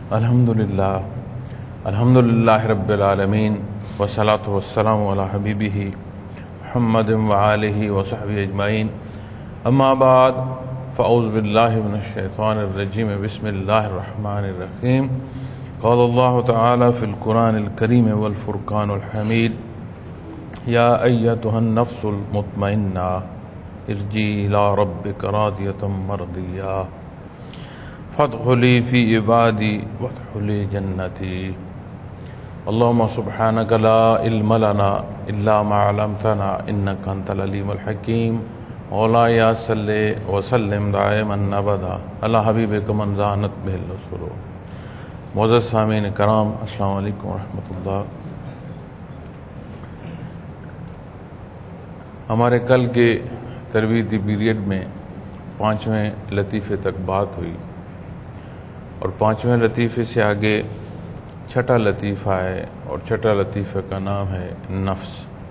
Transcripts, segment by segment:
الحمدللہ رب العالمین والصلاة والسلام علی حبیبہ محمد وآلہ وصحبہ اجمعین، اما بعد فاعوذ باللہ من الشیطان الرجیم، بسم اللہ الرحمن الرحیم۔ قال اللہ تعالی فی القرآن الکریم والفرقان الحمید، یا ایتها النفس المطمئنہ ارجعی الی ربک راضیۃ مرضیہ فادخلی فی عبادی وادخلی جنتی۔ اللہم سبحانک لا علم لنا الا ما علمتنا انک انت العلیم الحکیم۔ مولایا صلی وسلم دائما ابدا علی حبیبک من زانت بہ الرسل۔ معزز سامعین کرام، السلام علیکم ورحمۃ اللہ۔ ہمارے کل کے تربیتی پیریڈ میں 5ویں لطیفے تک بات ہوئی، اور 5ویں لطیفے سے آگے 6واں لطیفہ ہے، اور 6واں لطیفے کا نام ہے نفس۔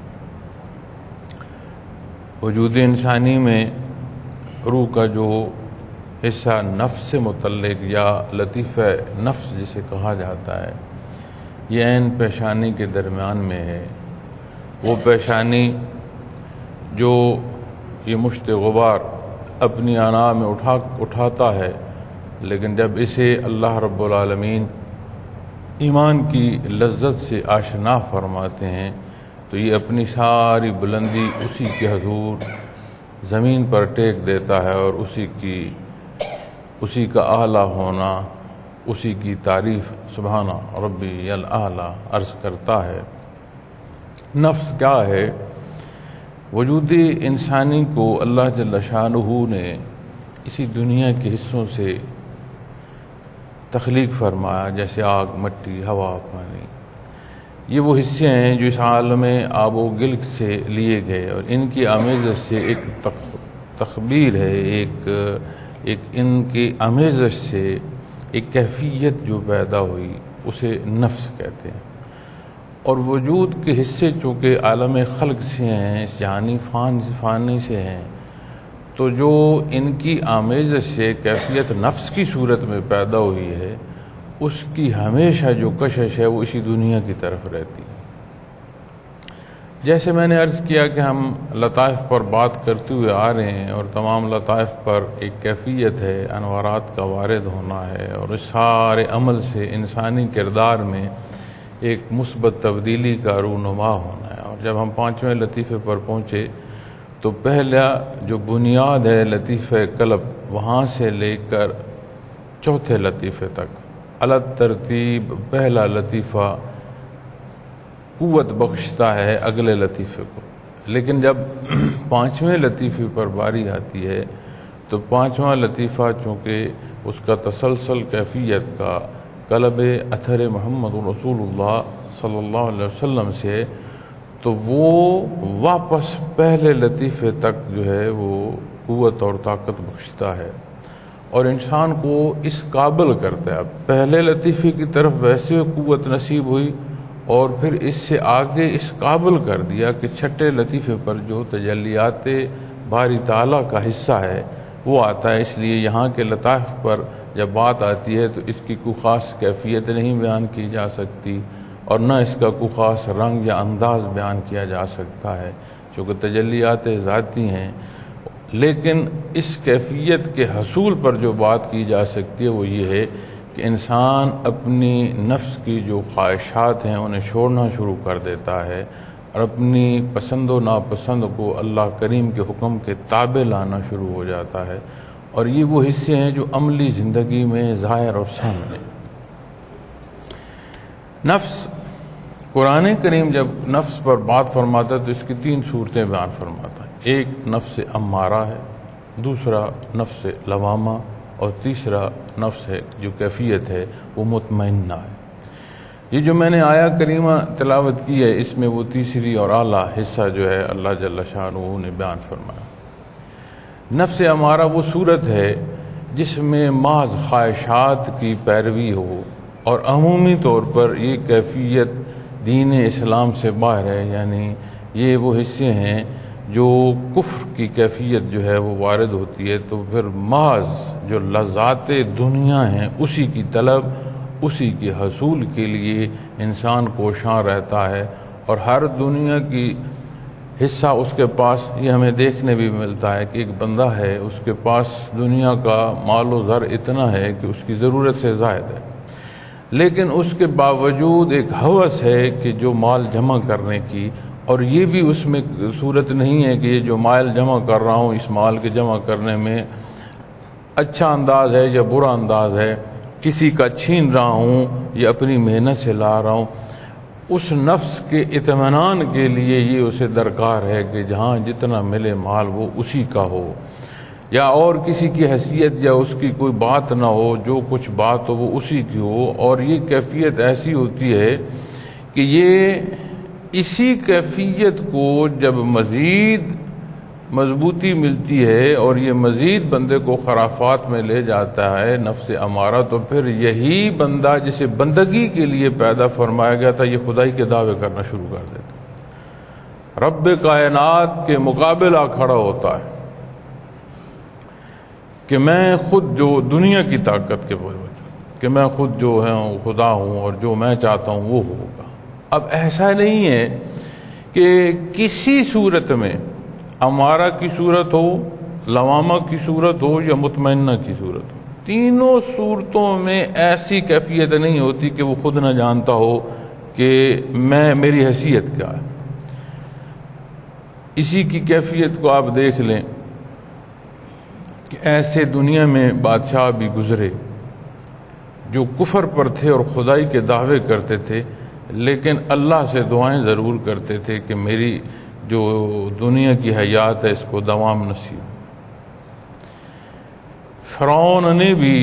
وجود انسانی میں روح کا جو حصہ نفس سے متعلق یا لطیفہ نفس جسے کہا جاتا ہے، یہ عین پیشانی کے درمیان میں ہے۔ وہ پیشانی جو یہ مشت غبار اپنی انا میں اٹھاتا ہے، لیکن جب اسے اللہ رب العالمین ایمان کی لذت سے آشنا فرماتے ہیں تو یہ اپنی ساری بلندی اسی کے حضور زمین پر ٹیک دیتا ہے، اور اسی کا اعلیٰ ہونا، اسی کی تعریف سبحان ربی الاعلیٰ عرض کرتا ہے۔ نفس کیا ہے؟ وجود انسانی کو اللہ جل شانہ نے اسی دنیا کے حصوں سے تخلیق فرمایا، جیسے آگ، مٹی، ہوا، پانی۔ یہ وہ حصے ہیں جو اس عالم آب و گل سے لیے گئے، اور ان کی آمیزش سے ایک تخبیر ہے، ایک ان کی آمیزش سے ایک کیفیت جو پیدا ہوئی اسے نفس کہتے ہیں۔ اور وجود کے حصے چونکہ عالم خلق سے ہیں، اس جہانی فانی سے ہیں، تو جو ان کی آمیزش سے کیفیت نفس کی صورت میں پیدا ہوئی ہے، اس کی ہمیشہ جو کشش ہے وہ اسی دنیا کی طرف رہتی ہے۔ جیسے میں نے عرض کیا کہ ہم لطائف پر بات کرتے ہوئے آ رہے ہیں، اور تمام لطائف پر ایک کیفیت ہے، انوارات کا وارد ہونا ہے، اور اس سارے عمل سے انسانی کردار میں ایک مثبت تبدیلی کا رونما ہونا ہے۔ اور جب ہم 5ویں لطیفے پر پہنچے تو پہلا جو بنیاد ہے لطیفہ قلب، وہاں سے لے کر 4تھے لطیفے تک الگ ترتیب پہلا لطیفہ قوت بخشتا ہے اگلے لطیفے کو، لیکن جب 5ویں لطیفے پر باری آتی ہے تو 5واں لطیفہ چونکہ اس کا تسلسل کیفیت کا قلب اثر محمد رسول اللہ صلی اللہ علیہ وسلم سے، تو وہ واپس پہلے لطیفے تک جو ہے وہ قوت اور طاقت بخشتا ہے، اور انسان کو اس قابل کرتا ہے۔ اب پہلے لطیفے کی طرف ویسے قوت نصیب ہوئی، اور پھر اس سے آگے اس قابل کر دیا کہ 6 لطیفے پر جو تجلیات باری تعالیٰ کا حصہ ہے وہ آتا ہے۔ اس لیے یہاں کے لطائف پر جب بات آتی ہے تو اس کی کوئی خاص کیفیت نہیں بیان کی جا سکتی، اور نہ اس کا کوئی خاص رنگ یا انداز بیان کیا جا سکتا ہے، چونکہ تجلیات ذاتی ہیں۔ لیکن اس کیفیت کے حصول پر جو بات کی جا سکتی ہے وہ یہ ہے کہ انسان اپنی نفس کی جو خواہشات ہیں انہیں چھوڑنا شروع کر دیتا ہے، اور اپنی پسند و ناپسند کو اللہ کریم کے حکم کے تابع لانا شروع ہو جاتا ہے، اور یہ وہ حصے ہیں جو عملی زندگی میں ظاہر اور سامنے۔ نفس، قرآن کریم جب نفس پر بات فرماتا ہے تو اس کی 3 صورتیں بیان فرماتا ہے۔ ایک نفس امارہ ہے، دوسرا نفس لوامہ، اور تیسرا نفس ہے جو کیفیت ہے وہ مطمئنہ ہے۔ یہ جو میں نے آیا کریمہ تلاوت کی ہے، اس میں وہ تیسری اور اعلیٰ حصہ جو ہے اللہ جل شانہ نے بیان فرمایا۔ نفس امارہ وہ صورت ہے جس میں محض خواہشات کی پیروی ہو، اور عمومی طور پر یہ کیفیت دین اسلام سے باہر ہے، یعنی یہ وہ حصے ہیں جو کفر کی کیفیت جو ہے وہ وارد ہوتی ہے تو پھر محض جو لذات دنیا ہیں اسی کی طلب اسی کے حصول کے لیے انسان کوشاں رہتا ہے، اور ہر دنیا کی حصہ اس کے پاس، یہ ہمیں دیکھنے بھی ملتا ہے کہ ایک بندہ ہے، اس کے پاس دنیا کا مال و زر اتنا ہے کہ اس کی ضرورت سے زائد ہے، لیکن اس کے باوجود ایک ہوس ہے کہ جو مال جمع کرنے کی، اور یہ بھی اس میں صورت نہیں ہے کہ یہ جو مال جمع کر رہا ہوں اس مال کے جمع کرنے میں اچھا انداز ہے یا برا انداز ہے، کسی کا چھین رہا ہوں یا اپنی محنت سے لا رہا ہوں۔ اس نفس کے اطمینان کے لیے یہ اسے درکار ہے کہ جہاں جتنا ملے مال وہ اسی کا ہو، یا اور کسی کی حیثیت یا اس کی کوئی بات نہ ہو، جو کچھ بات ہو وہ اسی کی ہو۔ اور یہ کیفیت ایسی ہوتی ہے کہ یہ اسی کیفیت کو جب مزید مضبوطی ملتی ہے اور یہ مزید بندے کو خرافات میں لے جاتا ہے نفس امارہ، تو پھر یہی بندہ جسے بندگی کے لیے پیدا فرمایا گیا تھا یہ خدائی کے دعوے کرنا شروع کر دیتا، رب کائنات کے مقابلہ کھڑا ہوتا ہے کہ میں خود جو دنیا کی طاقت کے باوجود کہ میں خود جو ہوں خدا ہوں اور جو میں چاہتا ہوں وہ ہوگا۔ اب ایسا نہیں ہے کہ کسی صورت میں امارہ کی صورت ہو، لوامہ کی صورت ہو یا مطمئنہ کی صورت ہو، تینوں صورتوں میں ایسی کیفیت نہیں ہوتی کہ وہ خود نہ جانتا ہو کہ میری حیثیت کیا ہے۔ اسی کی کیفیت کو آپ دیکھ لیں کہ ایسے دنیا میں بادشاہ بھی گزرے جو کفر پر تھے اور خدائی کے دعوے کرتے تھے، لیکن اللہ سے دعائیں ضرور کرتے تھے کہ میری جو دنیا کی حیات ہے اس کو دوام نصیب۔ فرعون نے بھی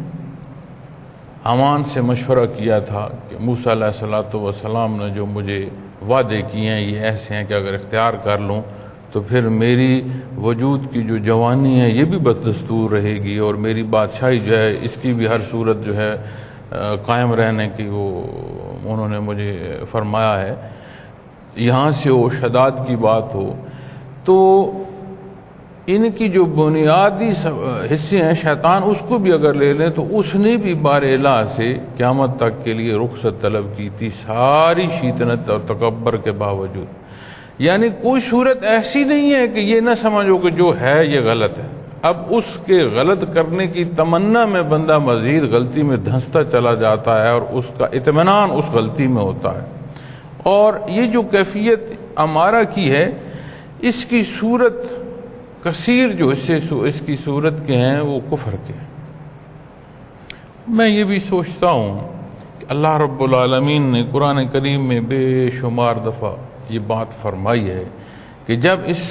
حمان سے مشورہ کیا تھا کہ موسیٰ علیہ السلام نے جو مجھے وعدے کیے ہیں یہ ایسے ہیں کہ اگر اختیار کر لوں تو پھر میری وجود کی جو جوانی ہے یہ بھی بدستور رہے گی، اور میری بادشاہی جو ہے اس کی بھی ہر صورت جو ہے قائم رہنے کی وہ انہوں نے مجھے فرمایا ہے۔ یہاں سے وہ شداد کی بات ہو تو ان کی جو بنیادی حصے ہیں شیطان اس کو بھی اگر لے لیں تو اس نے بھی بار الہ سے قیامت تک کے لیے رخصت طلب کی تھی، ساری شیطنت اور تکبر کے باوجود۔ یعنی کوئی صورت ایسی نہیں ہے کہ یہ نہ سمجھو کہ جو ہے یہ غلط ہے، اب اس کے غلط کرنے کی تمنا میں بندہ مزید غلطی میں دھنستا چلا جاتا ہے اور اس کا اطمینان اس غلطی میں ہوتا ہے۔ اور یہ جو کیفیت امارہ کی ہے اس کی صورت کثیر جو حصے اس کی صورت کے ہیں وہ کفر کے ہیں۔ میں یہ بھی سوچتا ہوں کہ اللہ رب العالمین نے قرآن کریم میں بے شمار دفعہ یہ بات فرمائی ہے کہ جب اس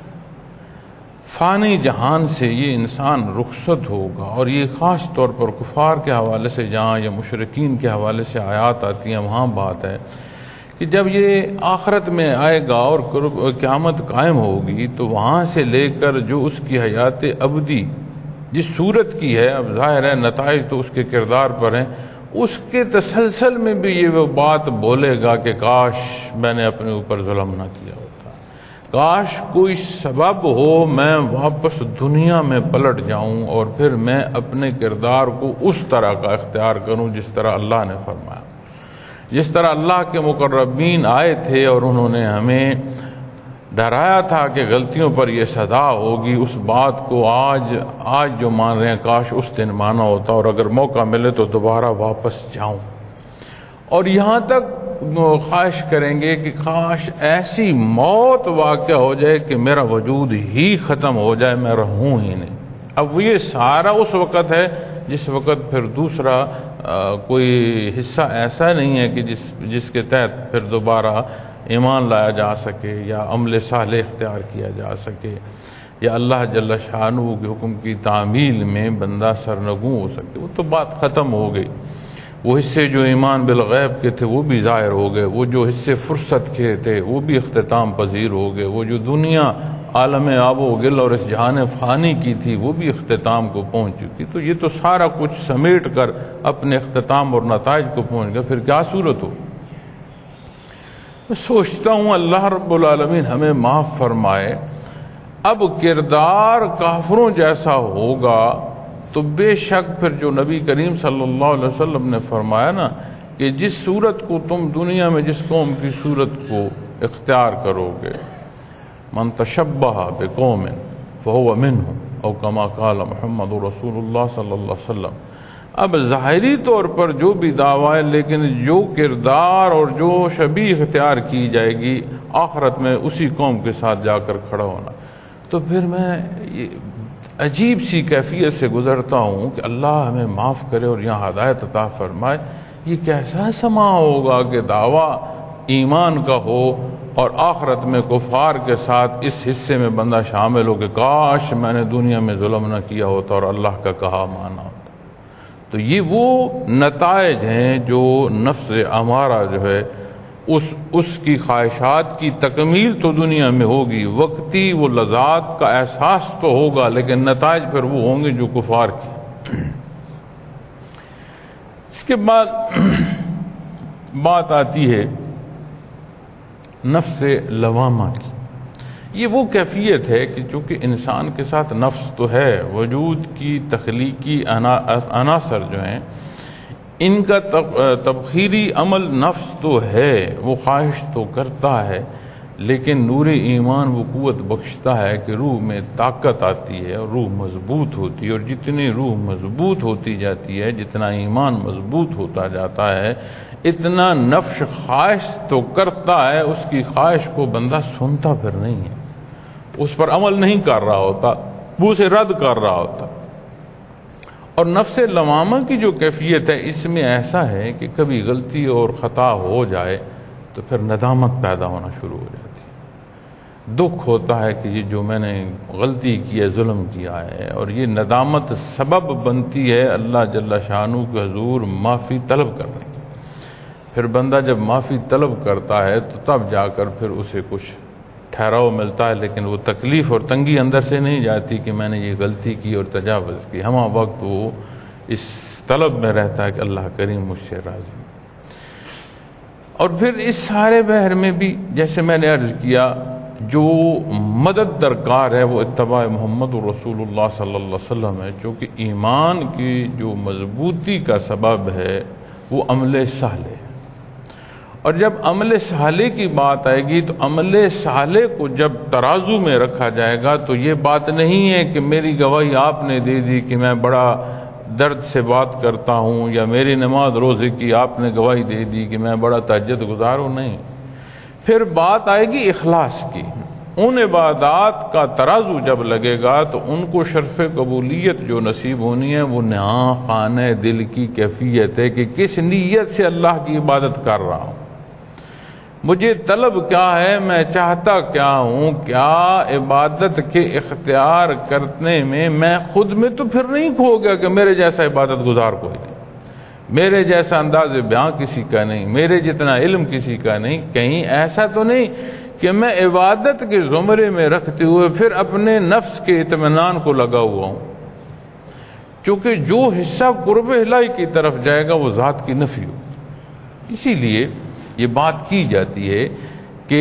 فانی جہان سے یہ انسان رخصت ہوگا، اور یہ خاص طور پر کفار کے حوالے سے جہاں یا مشرکین کے حوالے سے آیات آتی ہیں وہاں بات ہے کہ جب یہ آخرت میں آئے گا اور قیامت قائم ہوگی تو وہاں سے لے کر جو اس کی حیات ابدی جس صورت کی ہے، اب ظاہر ہے نتائج تو اس کے کردار پر ہیں، اس کے تسلسل میں بھی یہ وہ بات بولے گا کہ کاش میں نے اپنے اوپر ظلم نہ کیا ہوتا، کاش کوئی سبب ہو میں واپس دنیا میں پلٹ جاؤں اور پھر میں اپنے کردار کو اس طرح کا اختیار کروں جس طرح اللہ نے فرمایا، جس طرح اللہ کے مقربین آئے تھے اور انہوں نے ہمیں ڈرایا تھا کہ غلطیوں پر یہ سزا ہوگی، اس بات کو آج جو مان رہے ہیں کاش اس دن مانا ہوتا اور اگر موقع ملے تو دوبارہ واپس جاؤں، اور یہاں تک خواہش کریں گے کہ کاش ایسی موت واقع ہو جائے کہ میرا وجود ہی ختم ہو جائے، میں رہوں ہی نہیں۔ اب یہ سارا اس وقت ہے جس وقت پھر دوسرا کوئی حصہ ایسا نہیں ہے کہ جس کے تحت پھر دوبارہ ایمان لایا جا سکے یا عمل صالح اختیار کیا جا سکے یا اللہ جل شانہ کے حکم کی تعمیل میں بندہ سرنگوں ہو سکے۔ وہ تو بات ختم ہو گئی، وہ حصے جو ایمان بالغیب کے تھے وہ بھی ظاہر ہو گئے، وہ جو حصے فرصت کے تھے وہ بھی اختتام پذیر ہو گئے، وہ جو دنیا عالم آب و گل اور اس جہان فانی کی تھی وہ بھی اختتام کو پہنچ چکی، تو یہ تو سارا کچھ سمیٹ کر اپنے اختتام اور نتائج کو پہنچ گیا، پھر کیا صورت ہو۔ میں سوچتا ہوں اللہ رب العالمین ہمیں معاف فرمائے، اب کردار کافروں جیسا ہوگا تو بے شک پھر جو نبی کریم صلی اللہ علیہ وسلم نے فرمایا نا کہ جس صورت کو تم دنیا میں جس قوم کی صورت کو اختیار کرو گے، من تشبہ بقوم فہو منہم او کما قال محمد رسول اللہ صلی اللہ علیہ وسلم۔ اب ظاہری طور پر جو بھی دعویٰ ہے، لیکن جو کردار اور جو شبیہ اختیار کی جائے گی آخرت میں اسی قوم کے ساتھ جا کر کھڑا ہونا۔ تو پھر میں عجیب سی کیفیت سے گزرتا ہوں کہ اللہ ہمیں معاف کرے اور یہاں ہدایت عطا فرمائے۔ یہ کیسا سما ہوگا کہ دعویٰ ایمان کا ہو اور آخرت میں کفار کے ساتھ اس حصے میں بندہ شامل ہو کہ کاش میں نے دنیا میں ظلم نہ کیا ہوتا اور اللہ کا کہا مانا ہوتا۔ تو یہ وہ نتائج ہیں جو نفس امارہ جو ہے اس کی خواہشات کی تکمیل تو دنیا میں ہوگی، وقتی وہ لذات کا احساس تو ہوگا، لیکن نتائج پھر وہ ہوں گے جو کفار کی۔ اس کے بعد بات آتی ہے نفس لوامہ کی۔ یہ وہ کیفیت ہے کہ چونکہ انسان کے ساتھ نفس تو ہے، وجود کی تخلیقی عناصر جو ہیں ان کا تبخیری عمل نفس تو ہے، وہ خواہش تو کرتا ہے، لیکن نور ایمان وہ قوت بخشتا ہے کہ روح میں طاقت آتی ہے اور روح مضبوط ہوتی ہے، اور جتنی روح مضبوط ہوتی جاتی ہے، جتنا ایمان مضبوط ہوتا جاتا ہے، اتنا نفس خواہش تو کرتا ہے، اس کی خواہش کو بندہ سنتا پھر نہیں ہے، اس پر عمل نہیں کر رہا ہوتا، وہ اسے رد کر رہا ہوتا۔ اور نفس لوامہ کی جو کیفیت ہے اس میں ایسا ہے کہ کبھی غلطی اور خطا ہو جائے تو پھر ندامت پیدا ہونا شروع ہو جاتی ہے، دکھ ہوتا ہے کہ یہ جو میں نے غلطی کی ہے، ظلم کیا ہے، اور یہ ندامت سبب بنتی ہے اللہ جل شانہ کے حضور معافی طلب کرنے کی۔ پھر بندہ جب معافی طلب کرتا ہے تو تب جا کر پھر اسے کچھ ٹھہراؤ ملتا ہے، لیکن وہ تکلیف اور تنگی اندر سے نہیں جاتی کہ میں نے یہ غلطی کی اور تجاوز کی، ہمہ وقت وہ اس طلب میں رہتا ہے کہ اللہ کریم مجھ سے راضی۔ اور پھر اس سارے بحر میں بھی جیسے میں نے عرض کیا جو مدد درکار ہے وہ اتباع محمد رسول اللہ صلی اللہ علیہ وسلم ہے، چونکہ ایمان کی جو مضبوطی کا سبب ہے وہ عمل صالح ہے۔ اور جب عمل صالح کی بات آئے گی تو عمل صالح کو جب ترازو میں رکھا جائے گا تو یہ بات نہیں ہے کہ میری گواہی آپ نے دے دی کہ میں بڑا درد سے بات کرتا ہوں، یا میری نماز روزے کی آپ نے گواہی دے دی کہ میں بڑا تہجد گزار ہوں، نہیں۔ پھر بات آئے گی اخلاص کی۔ ان عبادات کا ترازو جب لگے گا تو ان کو شرف قبولیت جو نصیب ہونی ہے وہ نہاں خانہ دل کی کیفیت ہے کہ کس نیت سے اللہ کی عبادت کر رہا ہوں، مجھے طلب کیا ہے، میں چاہتا کیا ہوں، کیا عبادت کے اختیار کرنے میں خود میں تو پھر نہیں کھو گیا کہ میرے جیسا عبادت گزار کوئی نہیں، میرے جیسا انداز بیان کسی کا نہیں، میرے جتنا علم کسی کا نہیں، کہیں ایسا تو نہیں کہ میں عبادت کے زمرے میں رکھتے ہوئے پھر اپنے نفس کے اطمینان کو لگا ہوا ہوں، چونکہ جو حصہ قرب الہی کی طرف جائے گا وہ ذات کی نفی ہو۔ اسی لیے یہ بات کی جاتی ہے کہ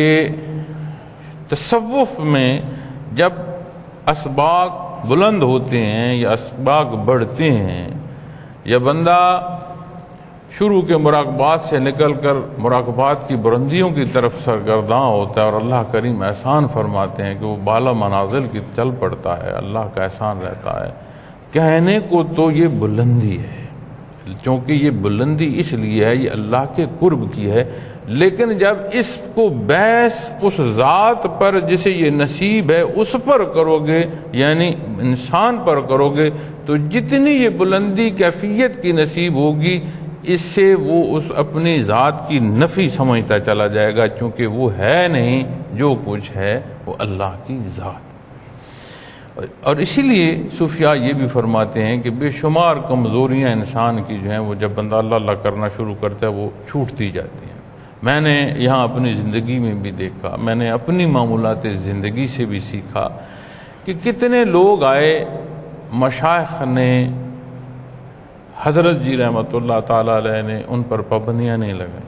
تصوف میں جب اسباق بلند ہوتے ہیں یا اسباق بڑھتے ہیں، یا بندہ شروع کے مراقبات سے نکل کر مراقبات کی بلندیوں کی طرف سرگرداں ہوتا ہے اور اللہ کریم احسان فرماتے ہیں کہ وہ بالا منازل کی چل پڑتا ہے، اللہ کا احسان رہتا ہے، کہنے کو تو یہ بلندی ہے، چونکہ یہ بلندی اس لیے ہے یہ اللہ کے قرب کی ہے، لیکن جب اس کو بحث اس ذات پر جسے یہ نصیب ہے اس پر کرو گے، یعنی انسان پر کرو گے، تو جتنی یہ بلندی کیفیت کی نصیب ہوگی اس سے وہ اس اپنی ذات کی نفی سمجھتا چلا جائے گا، چونکہ وہ ہے نہیں، جو کچھ ہے وہ اللہ کی ذات۔ اور اسی لیے صوفیاء یہ بھی فرماتے ہیں کہ بے شمار کمزوریاں انسان کی جو ہیں وہ جب بندہ اللہ اللہ کرنا شروع کرتا ہے وہ چھوٹتی جاتی ہیں۔ میں نے یہاں اپنی زندگی میں بھی دیکھا، میں نے اپنی معمولات زندگی سے بھی سیکھا کہ کتنے لوگ آئے، مشائخ نے، حضرت جی رحمۃ اللہ تعالی علیہ نے ان پر پابندیاں نہیں لگائیں،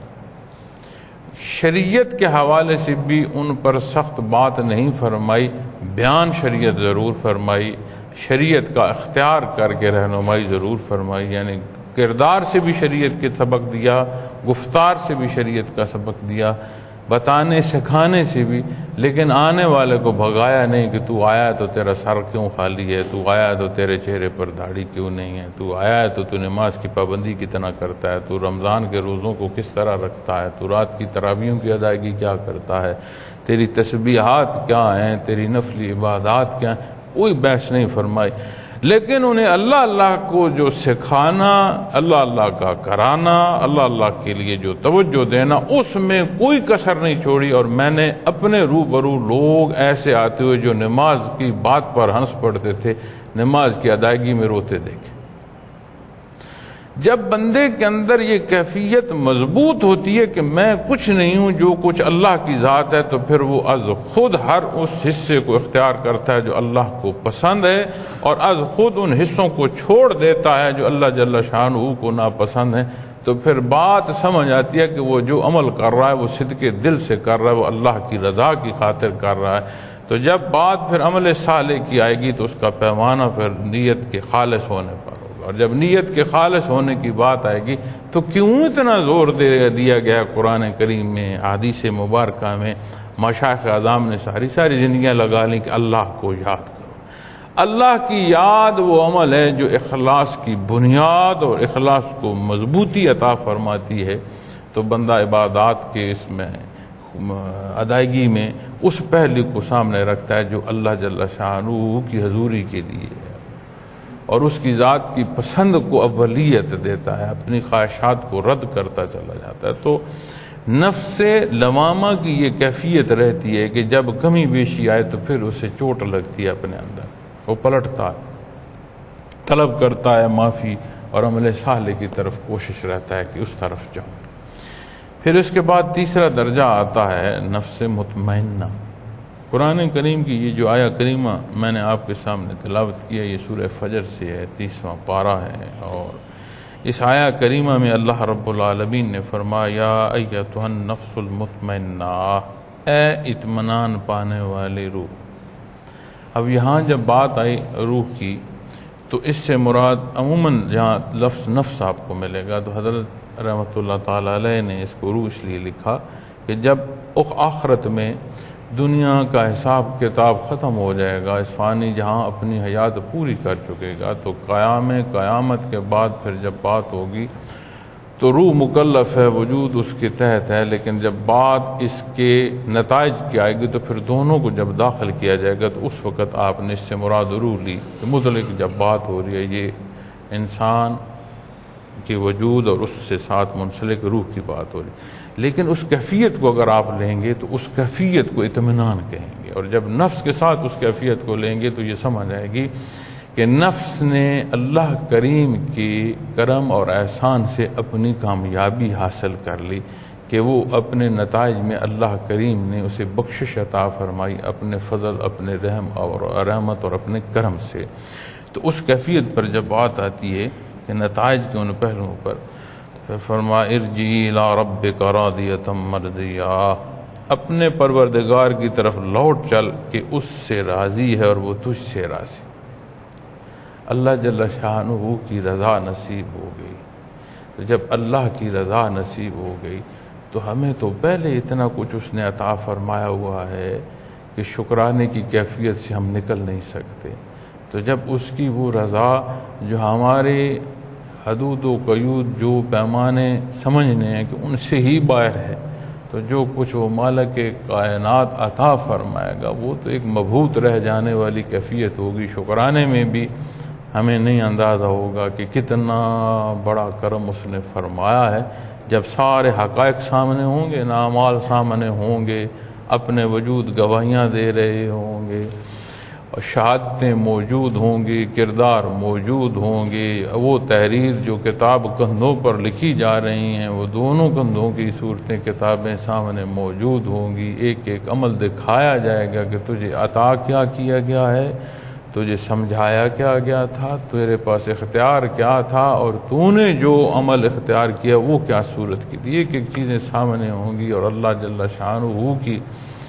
شریعت کے حوالے سے بھی ان پر سخت بات نہیں فرمائی، بیان شریعت ضرور فرمائی، شریعت کا اختیار کر کے رہنمائی ضرور فرمائی، یعنی کردار سے بھی شریعت کے سبق دیا، گفتار سے بھی شریعت کا سبق دیا، بتانے سکھانے سے بھی، لیکن آنے والے کو بھگایا نہیں کہ تو آیا ہے تو تیرا سر کیوں خالی ہے، تو آیا ہے تو تیرے چہرے پر داڑھی کیوں نہیں ہے، تو آیا ہے تو نماز کی پابندی کتنا کرتا ہے، تو رمضان کے روزوں کو کس طرح رکھتا ہے، تو رات کی تراویحوں کی ادائیگی کیا کرتا ہے، تیری تسبیحات کیا ہیں، تیری نفلی عبادات کیا ہیں، کوئی بحث نہیں فرمائی، لیکن انہیں اللہ اللہ کو جو سکھانا، اللہ اللہ کا کرانا، اللہ اللہ کے لیے جو توجہ دینا، اس میں کوئی کسر نہیں چھوڑی۔ اور میں نے اپنے روبرو لوگ ایسے آتے ہوئے جو نماز کی بات پر ہنس پڑتے تھے، نماز کی ادائیگی میں روتے دیکھے۔ جب بندے کے اندر یہ کیفیت مضبوط ہوتی ہے کہ میں کچھ نہیں ہوں، جو کچھ اللہ کی ذات ہے، تو پھر وہ از خود ہر اس حصے کو اختیار کرتا ہے جو اللہ کو پسند ہے، اور از خود ان حصوں کو چھوڑ دیتا ہے جو اللہ جل شانہ کو ناپسند ہے۔ تو پھر بات سمجھ آتی ہے کہ وہ جو عمل کر رہا ہے وہ صدق دل سے کر رہا ہے، وہ اللہ کی رضا کی خاطر کر رہا ہے۔ تو جب بات پھر عمل صالح کی آئے گی تو اس کا پیمانہ پھر نیت کے خالص ہونے پر، اور جب نیت کے خالص ہونے کی بات آئے گی تو کیوں اتنا زور دیا گیا قرآن کریم میں، احادیث مبارکہ میں، مشائخ اعظام نے ساری زندگیاں لگا لیں کہ اللہ کو یاد کرو۔ اللہ کی یاد وہ عمل ہے جو اخلاص کی بنیاد اور اخلاص کو مضبوطی عطا فرماتی ہے۔ تو بندہ عبادات کے اس میں ادائیگی میں اس پہلو کو سامنے رکھتا ہے جو اللہ جل شانہ کی حضوری کے لیے ہے، اور اس کی ذات کی پسند کو اولیت دیتا ہے، اپنی خواہشات کو رد کرتا چلا جاتا ہے۔ تو نفس لوامہ کی یہ کیفیت رہتی ہے کہ جب کمی بیشی آئے تو پھر اسے چوٹ لگتی ہے اپنے اندر، وہ پلٹتا ہے، طلب کرتا ہے معافی، اور عمل صالح کی طرف کوشش رہتا ہے کہ اس طرف جاؤں۔ پھر اس کے بعد تیسرا درجہ آتا ہے نفس مطمئنہ۔ قرآن کریم کی یہ جو آیہ کریمہ میں نے آپ کے سامنے تلاوت کیا، یہ سورہ فجر سے ہے، 30واں پارہ ہے، اور اس آیہ کریمہ میں اللہ رب العالمین نے فرمایا، یا ایتھا النفس المطمئنہ، اے اطمینان پانے والے روح۔ اب یہاں جب بات آئی روح کی تو اس سے مراد عموماً جہاں لفظ نفس آپ کو ملے گا تو حضرت رحمۃ اللہ تعالی علیہ نے اس کو روح اس لیے لکھا کہ جب آخرت میں دنیا کا حساب کتاب ختم ہو جائے گا، اس فانی جہاں اپنی حیات پوری کر چکے گا، تو قیامت کے بعد پھر جب بات ہوگی تو روح مکلف ہے، وجود اس کے تحت ہے، لیکن جب بات اس کے نتائج کی آئے گی تو پھر دونوں کو جب داخل کیا جائے گا تو اس وقت آپ نے اس سے مراد روح لی کہ متعلق جب بات ہو رہی ہے یہ انسان کے وجود اور اس سے ساتھ منسلک روح کی بات ہو رہی ہے۔ لیکن اس کیفیت کو اگر آپ لیں گے تو اس کیفیت کو اطمینان کہیں گے، اور جب نفس کے ساتھ اس کیفیت کو لیں گے تو یہ سمجھ آئے گی کہ نفس نے اللہ کریم کی کرم اور احسان سے اپنی کامیابی حاصل کر لی، کہ وہ اپنے نتائج میں اللہ کریم نے اسے بخشش عطا فرمائی اپنے فضل، اپنے رحم اور رحمت اور اپنے کرم سے۔ تو اس کیفیت پر جب بات آتی ہے کہ نتائج کے ان پہلوؤں پر، پھر فرمایا ارجعی الی ربک راضیۃ مرضیہ، اپنے پروردگار کی طرف لوٹ چل کہ اس سے راضی ہے اور وہ تجھ سے راضی۔ اللہ جل شانہ کی رضا نصیب ہو گئی، تو جب اللہ کی رضا نصیب ہو گئی تو ہمیں تو پہلے اتنا کچھ اس نے عطا فرمایا ہوا ہے کہ شکرانے کی کیفیت سے ہم نکل نہیں سکتے۔ تو جب اس کی وہ رضا جو ہمارے حدود و قیود، جو پیمانے سمجھنے ہیں کہ ان سے ہی باہر ہے، تو جو کچھ وہ مالک کائنات عطا فرمائے گا وہ تو ایک مبہوت رہ جانے والی کیفیت ہوگی۔ شکرانے میں بھی ہمیں نہیں اندازہ ہوگا کہ کتنا بڑا کرم اس نے فرمایا ہے۔ جب سارے حقائق سامنے ہوں گے، اعمال سامنے ہوں گے، اپنے وجود گواہیاں دے رہے ہوں گے، اور شہادتیں موجود ہوں گی، کردار موجود ہوں گے، وہ تحریر جو کتاب کندھوں پر لکھی جا رہی ہیں وہ دونوں کندھوں کی صورتیں کتابیں سامنے موجود ہوں گی، ایک ایک عمل دکھایا جائے گا کہ تجھے عطا کیا کیا گیا ہے، تجھے سمجھایا کیا گیا تھا، تیرے پاس اختیار کیا تھا، اور تو نے جو عمل اختیار کیا وہ کیا صورت کی تھی۔ ایک ایک چیزیں سامنے ہوں گی، اور اللہ جل شانہ کی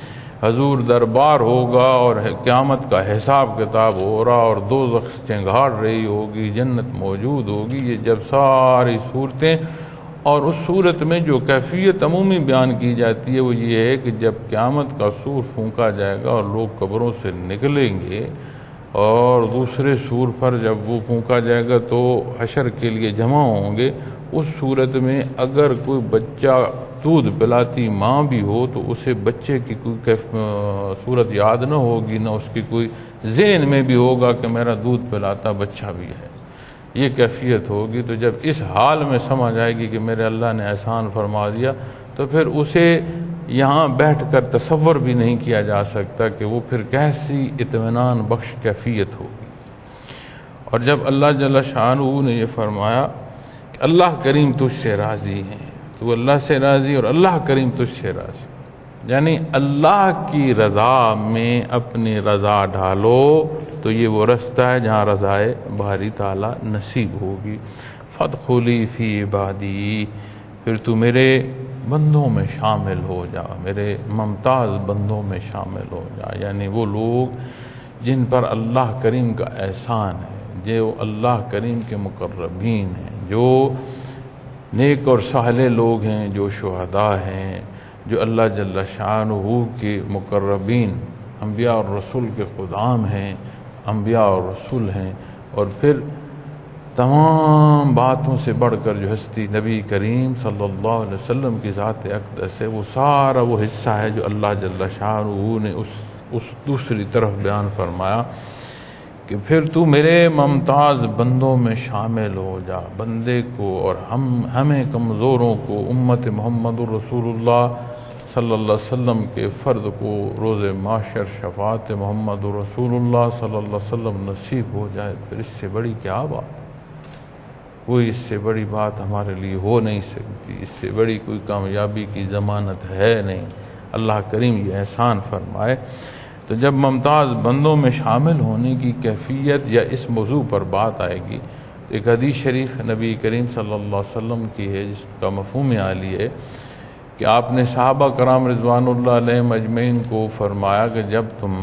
حضور دربار ہوگا اور قیامت کا حساب کتاب ہو رہا اور دوزخ چنگھاڑ رہی ہوگی، جنت موجود ہوگی، یہ جب ساری صورتیں، اور اس صورت میں جو کیفیت عمومی بیان کی جاتی ہے وہ یہ ہے کہ جب قیامت کا سور پھونکا جائے گا اور لوگ قبروں سے نکلیں گے اور دوسرے سور پر جب وہ پھونکا جائے گا تو حشر کے لیے جمع ہوں گے، اس صورت میں اگر کوئی بچہ دودھ پلاتی ماں بھی ہو تو اسے بچے کی کوئی صورت یاد نہ ہوگی، نہ اس کی کوئی ذہن میں بھی ہوگا کہ میرا دودھ پلاتا بچہ بھی ہے، یہ کیفیت ہوگی۔ تو جب اس حال میں سمجھ آئے گی کہ میرے اللہ نے احسان فرما دیا تو پھر اسے یہاں بیٹھ کر تصور بھی نہیں کیا جا سکتا کہ وہ پھر کیسی اطمینان بخش کیفیت ہوگی۔ اور جب اللہ جل شانہ نے یہ فرمایا کہ اللہ کریم تجھ سے راضی ہیں، تو اللہ سے راضی اور اللہ کریم تجھ سے راضی، یعنی اللہ کی رضا میں اپنی رضا ڈھالو تو یہ وہ رستہ ہے جہاں رضائے باری تعالیٰ نصیب ہوگی۔ فادخلی فی عبادی، پھر تو میرے بندوں میں شامل ہو جا، میرے ممتاز بندوں میں شامل ہو جا، یعنی وہ لوگ جن پر اللہ کریم کا احسان ہے، جو اللہ کریم کے مقربین ہیں، جو نیک اور صالح لوگ ہیں، جو شہداء ہیں، جو اللہ جل شانہ کے مقربین انبیاء اور رسول کے خدام ہیں، انبیاء اور رسول ہیں، اور پھر تمام باتوں سے بڑھ کر جو ہستی نبی کریم صلی اللہ علیہ وسلم کی ذات اقدس ہے، وہ سارا وہ حصہ ہے جو اللہ جل شانہ نے اس دوسری طرف بیان فرمایا کہ پھر تو میرے ممتاز بندوں میں شامل ہو جا۔ بندے کو اور ہمیں کمزوروں کو، امت محمد رسول اللہ صلی اللہ علیہ وسلم کے فرد کو روز محشر شفاعت محمد رسول اللہ صلی اللہ علیہ وسلم نصیب ہو جائے، پھر اس سے بڑی کیا بات؟ کوئی اس سے بڑی بات ہمارے لیے ہو نہیں سکتی، اس سے بڑی کوئی کامیابی کی ضمانت ہے نہیں۔ اللہ کریم یہ احسان فرمائے۔ تو جب ممتاز بندوں میں شامل ہونے کی کیفیت یا اس موضوع پر بات آئے گی، ایک حدیث شریف نبی کریم صلی اللہ علیہ وسلم کی ہے جس کا مفہوم عالی ہے کہ آپ نے صحابہ کرام رضوان اللہ علیہم اجمعین کو فرمایا کہ جب تم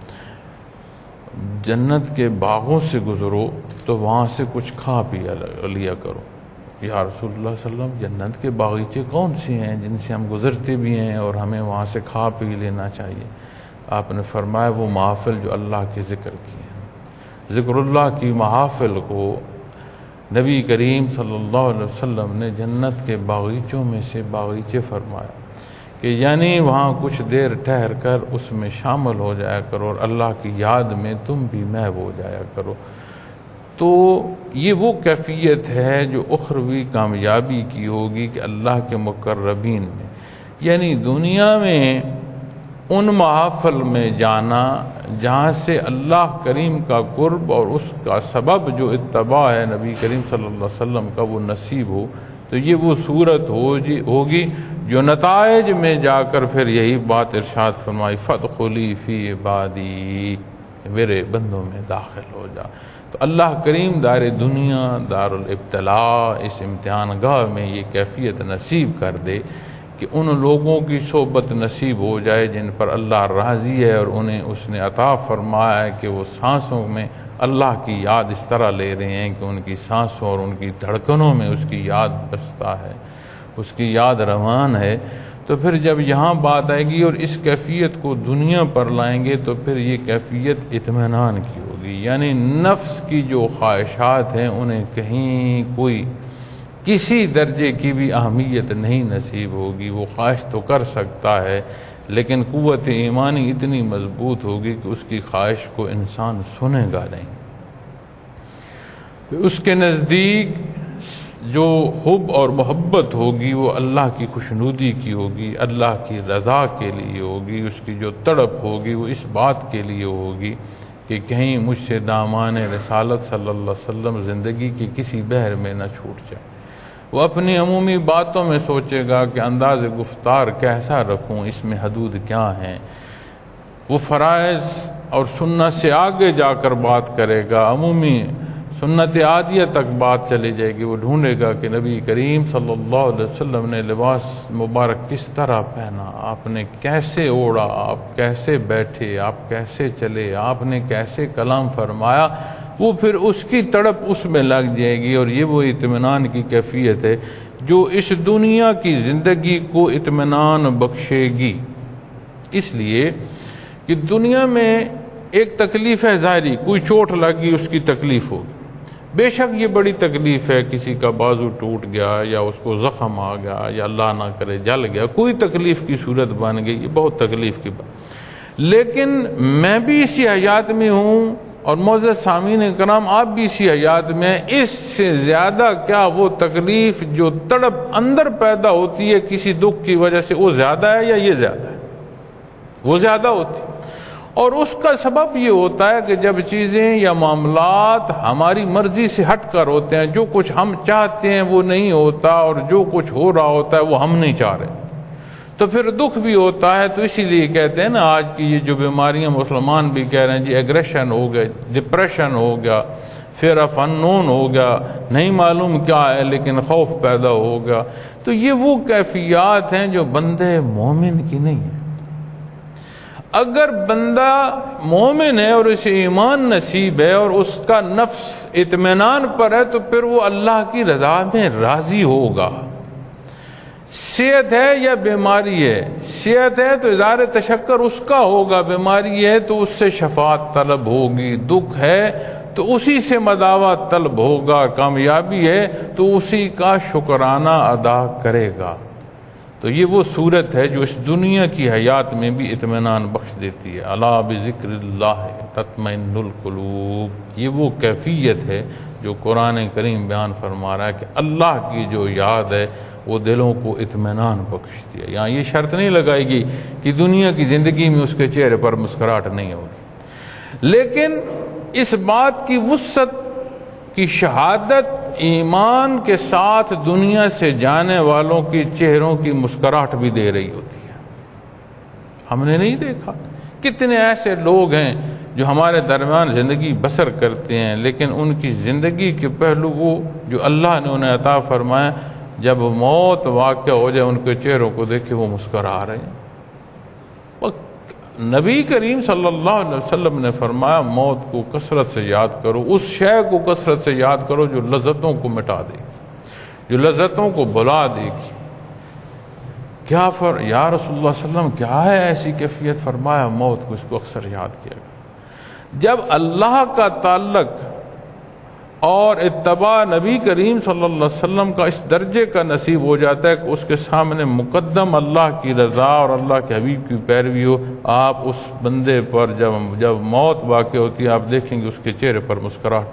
جنت کے باغوں سے گزرو تو وہاں سے کچھ کھا پی لیا کرو۔ یا رسول اللہ صلی اللہ علیہ وسلم، جنت کے باغیچے کون سے ہیں جن سے ہم گزرتے بھی ہیں اور ہمیں وہاں سے کھا پی لینا چاہیے؟ آپ نے فرمایا وہ محافل جو اللہ کے ذکر کی ہیں، ذکر اللہ کی محافل کو نبی کریم صلی اللہ علیہ وسلم نے جنت کے باغیچوں میں سے باغیچے فرمایا کہ یعنی وہاں کچھ دیر ٹھہر کر اس میں شامل ہو جایا کرو اور اللہ کی یاد میں تم بھی محو ہو جایا کرو۔ تو یہ وہ کیفیت ہے جو اخروی کامیابی کی ہوگی کہ اللہ کے مقربین میں، یعنی دنیا میں ان محافل میں جانا جہاں سے اللہ کریم کا قرب اور اس کا سبب جو اتباع ہے نبی کریم صلی اللہ علیہ وسلم کا وہ نصیب ہو، تو یہ وہ صورت ہوگی جو نتائج میں جا کر پھر یہی بات ارشاد فرمائی فادخلی فی عبادی، میرے بندوں میں داخل ہو جا۔ تو اللہ کریم دار دنیا، دار الابتلاء، اس امتحان گاہ میں یہ کیفیت نصیب کر دے کہ ان لوگوں کی صحبت نصیب ہو جائے جن پر اللہ راضی ہے اور انہیں اس نے عطا فرمایا ہے کہ وہ سانسوں میں اللہ کی یاد اس طرح لے رہے ہیں کہ ان کی سانسوں اور ان کی دھڑکنوں میں اس کی یاد بستا ہے، اس کی یاد روان ہے۔ تو پھر جب یہاں بات آئے گی اور اس کیفیت کو دنیا پر لائیں گے تو پھر یہ کیفیت اطمینان کی ہوگی، یعنی نفس کی جو خواہشات ہیں انہیں کہیں کوئی کسی درجے کی بھی اہمیت نہیں نصیب ہوگی۔ وہ خواہش تو کر سکتا ہے لیکن قوت ایمانی اتنی مضبوط ہوگی کہ اس کی خواہش کو انسان سنے گا نہیں۔ اس کے نزدیک جو حب اور محبت ہوگی وہ اللہ کی خوشنودی کی ہوگی، اللہ کی رضا کے لیے ہوگی۔ اس کی جو تڑپ ہوگی وہ اس بات کے لیے ہوگی کہ کہیں مجھ سے دامان رسالت صلی اللہ علیہ وسلم زندگی کی کسی بحر میں نہ چھوٹ جائے۔ وہ اپنی عمومی باتوں میں سوچے گا کہ انداز گفتار کیسا رکھوں، اس میں حدود کیا ہیں۔ وہ فرائض اور سنت سے آگے جا کر بات کرے گا، عمومی سنت عادیہ تک بات چلی جائے گی، وہ ڈھونڈے گا کہ نبی کریم صلی اللہ علیہ وسلم نے لباس مبارک کس طرح پہنا، آپ نے کیسے اوڑھا، آپ کیسے بیٹھے، آپ کیسے چلے، آپ نے کیسے کلام فرمایا، وہ پھر اس کی تڑپ اس میں لگ جائے گی۔ اور یہ وہ اطمینان کی کیفیت ہے جو اس دنیا کی زندگی کو اطمینان بخشے گی۔ اس لیے کہ دنیا میں ایک تکلیف ہے ظاہری، کوئی چوٹ لگی اس کی تکلیف ہوگی، بے شک یہ بڑی تکلیف ہے، کسی کا بازو ٹوٹ گیا یا اس کو زخم آ گیا یا اللہ نہ کرے جل گیا، کوئی تکلیف کی صورت بن گئی، یہ بہت تکلیف کی بات۔ لیکن میں بھی اسی حیات میں ہوں اور معزز سامعین کرام آپ بھی اسی حیات میں، اس سے زیادہ کیا وہ تکلیف جو تڑپ اندر پیدا ہوتی ہے کسی دکھ کی وجہ سے، وہ زیادہ ہے یا یہ زیادہ ہے؟ وہ زیادہ ہوتی ہے۔ اور اس کا سبب یہ ہوتا ہے کہ جب چیزیں یا معاملات ہماری مرضی سے ہٹ کر ہوتے ہیں، جو کچھ ہم چاہتے ہیں وہ نہیں ہوتا، اور جو کچھ ہو رہا ہوتا ہے وہ ہم نہیں چاہ رہے، تو پھر دکھ بھی ہوتا ہے۔ تو اسی لیے کہتے ہیں نا آج کی یہ جو بیماریاں مسلمان بھی کہہ رہے ہیں جی ایگریشن ہو گیا، ڈپریشن ہو گیا، فیئر آف انون ہو گیا، نہیں معلوم کیا ہے لیکن خوف پیدا ہو گیا، تو یہ وہ کیفیات ہیں جو بندے مومن کی نہیں ہیں۔ اگر بندہ مومن ہے اور اسے ایمان نصیب ہے اور اس کا نفس اطمینان پر ہے تو پھر وہ اللہ کی رضا میں راضی ہوگا۔ صحت ہے یا بیماری ہے، صحت ہے تو اظہار تشکر اس کا ہوگا، بیماری ہے تو اس سے شفاعت طلب ہوگی، دکھ ہے تو اسی سے مداوات طلب ہوگا، کامیابی ہے تو اسی کا شکرانہ ادا کرے گا۔ تو یہ وہ صورت ہے جو اس دنیا کی حیات میں بھی اطمینان بخش دیتی ہے۔ الا بذکر اللہ تطمئن القلوب، یہ وہ کیفیت ہے جو قرآن کریم بیان فرما رہا ہے کہ اللہ کی جو یاد ہے وہ دلوں کو اطمینان بخشتی ہے۔ یہاں یہ شرط نہیں لگائے گی کہ دنیا کی زندگی میں اس کے چہرے پر مسکراہٹ نہیں ہوگی، لیکن اس بات کی وسعت کی شہادت ایمان کے ساتھ دنیا سے جانے والوں کی چہروں کی مسکراہٹ بھی دے رہی ہوتی ہے۔ ہم نے نہیں دیکھا کتنے ایسے لوگ ہیں جو ہمارے درمیان زندگی بسر کرتے ہیں، لیکن ان کی زندگی کے پہلو وہ جو اللہ نے انہیں عطا فرمایا، جب موت واقع ہو جائے ان کے چہروں کو دیکھ کے وہ مسکرا رہے ہیں۔ نبی کریم صلی اللہ علیہ وسلم نے فرمایا موت کو کثرت سے یاد کرو، اس شے کو کثرت سے یاد کرو جو لذتوں کو مٹا دے گی، جو لذتوں کو بھلا دے گی۔ کیا یا رسول اللہ صلی اللہ علیہ وسلم کیا ہے ایسی کیفیت؟ فرمایا موت کو اس کو اکثر یاد کیا گیا۔ جب اللہ کا تعلق اور اتباع نبی کریم صلی اللہ علیہ وسلم کا اس درجے کا نصیب ہو جاتا ہے کہ اس کے سامنے مقدم اللہ کی رضا اور اللہ کے حبیب کی پیروی ہو، آپ اس بندے پر جب موت واقع ہوتی ہے آپ دیکھیں گے اس کے چہرے پر مسکراہٹ،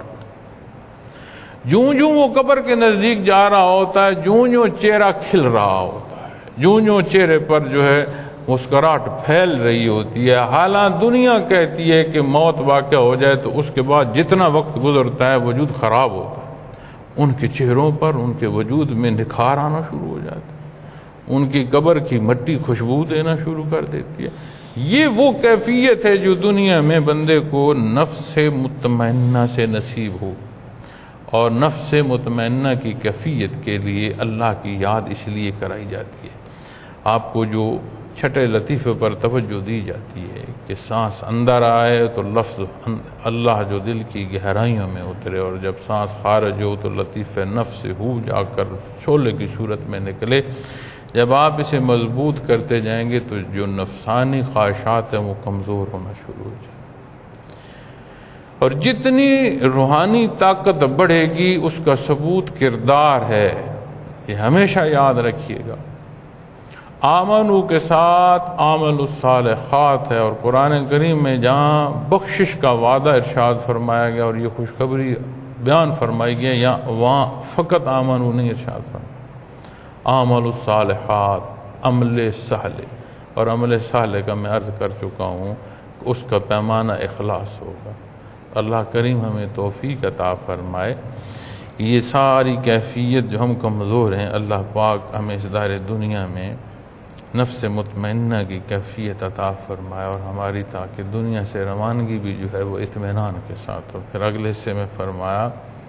جوں وہ قبر کے نزدیک جا رہا ہوتا ہے جوں چہرہ کھل رہا ہوتا ہے، جوں چہرے پر جو ہے مسکراہٹ پھیل رہی ہوتی ہے۔ حالانکہ دنیا کہتی ہے کہ موت واقع ہو جائے تو اس کے بعد جتنا وقت گزرتا ہے وجود خراب ہوتا ہے، ان کے چہروں پر ان کے وجود میں نکھار آنا شروع ہو جاتا ہے، ان کی قبر کی مٹی خوشبو دینا شروع کر دیتی ہے۔ یہ وہ کیفیت ہے جو دنیا میں بندے کو نفس مطمئنہ سے نصیب ہو، اور نفس مطمئنہ کی کیفیت کے لیے اللہ کی یاد اس لیے کرائی جاتی ہے۔ آپ کو جو چھٹے لطیفے پر توجہ دی جاتی ہے کہ سانس اندر آئے تو لفظ اللہ جو دل کی گہرائیوں میں اترے، اور جب سانس خارج ہو تو لطیفہ نفس سے ہو جا کر شعلے کی صورت میں نکلے۔ جب آپ اسے مضبوط کرتے جائیں گے تو جو نفسانی خواہشات ہیں وہ کمزور ہونا شروع ہو جائیں، اور جتنی روحانی طاقت بڑھے گی اس کا ثبوت کردار ہے۔ یہ ہمیشہ یاد رکھیے گا، آمنو کے ساتھ عمل الصالحات ہے، اور قرآن کریم میں جہاں بخشش کا وعدہ ارشاد فرمایا گیا اور یہ خوشخبری بیان فرمائی گئی، یا وہاں فقط آمنو نہیں ارشاد فرمایا، عمل الصالحات، عمل صالح، اور عمل صالح کا میں عرض کر چکا ہوں اس کا پیمانہ اخلاص ہوگا۔ اللہ کریم ہمیں توفیق عطا فرمائے۔ یہ ساری کیفیت جو ہم کمزور ہیں، اللہ پاک ہمیں اس دار دنیا میں نفس مطمئنہ کی کیفیت عطا فرمائے، اور ہماری تاکہ دنیا سے روانگی بھی جو ہے وہ اطمینان کے ساتھ ہو۔ پھر اگلے حصے میں فرمایا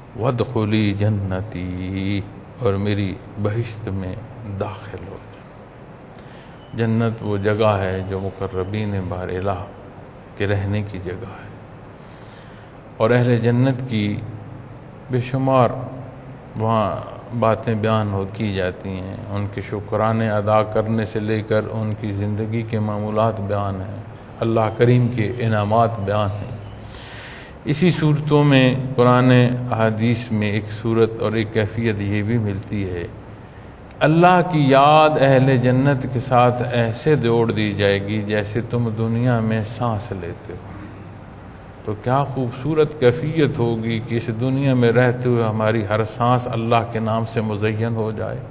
وادخلی جنتی، اور میری بہشت میں داخل ہو جائے۔ جنت وہ جگہ ہے جو مقربین بار الہ کے رہنے کی جگہ ہے، اور اہل جنت کی بے شمار وہاں باتیں بیان کی جاتی ہیں، ان کے شکرانے ادا کرنے سے لے کر ان کی زندگی کے معمولات بیان ہیں، اللہ کریم کے انعامات بیان ہیں۔ اسی صورتوں میں قرآن احادیث میں ایک صورت اور ایک کیفیت یہ بھی ملتی ہے، اللہ کی یاد اہل جنت کے ساتھ ایسے جوڑ دی جائے گی جیسے تم دنیا میں سانس لیتے ہو۔ تو کیا خوبصورت کیفیت ہوگی کہ اس دنیا میں رہتے ہوئے ہماری ہر سانس اللہ کے نام سے مزین ہو جائے۔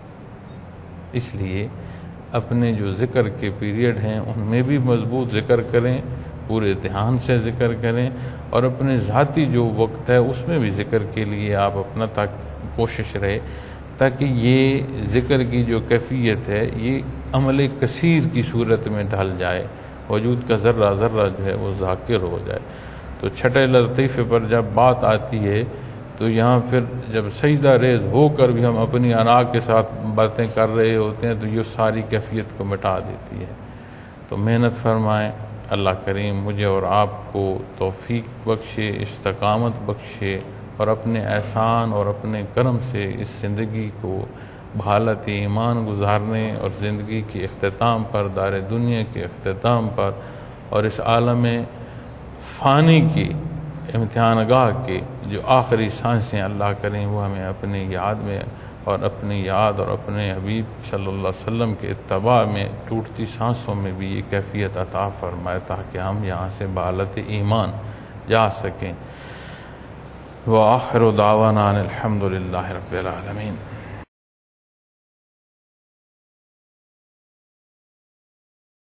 اس لیے اپنے جو ذکر کے پیریڈ ہیں ان میں بھی مضبوط ذکر کریں، پورے دھیان سے ذکر کریں، اور اپنے ذاتی جو وقت ہے اس میں بھی ذکر کے لیے آپ اپنا کوشش رہے، تاکہ یہ ذکر کی جو کیفیت ہے یہ عمل کثیر کی صورت میں ڈھل جائے، وجود کا ذرہ ذرہ جو ہے وہ ذاکر ہو جائے۔ تو چھٹے لطیفے پر جب بات آتی ہے تو یہاں پھر جب سجدہ ریز ہو کر بھی ہم اپنی انا کے ساتھ باتیں کر رہے ہوتے ہیں تو یہ ساری کیفیت کو مٹا دیتی ہے۔ تو محنت فرمائیں، اللہ کریم مجھے اور آپ کو توفیق بخشے، استقامت بخشے، اور اپنے احسان اور اپنے کرم سے اس زندگی کو بحالت ایمان گزارنے اور زندگی کے اختتام پر، دار دنیا کے اختتام پر، اور اس عالم فانی کی امتحان گاہ کے جو آخری سانسیں اللہ کریں وہ ہمیں اپنی یاد میں اور اپنی یاد اور اپنے حبیب صلی اللہ علیہ وسلم کے اتباع میں ٹوٹتی سانسوں میں بھی یہ کیفیت عطا فرمائے، تاکہ ہم یہاں سے بحالت ایمان جا سکیں۔ وآخر دعوانا الحمد للہ رب العالمین۔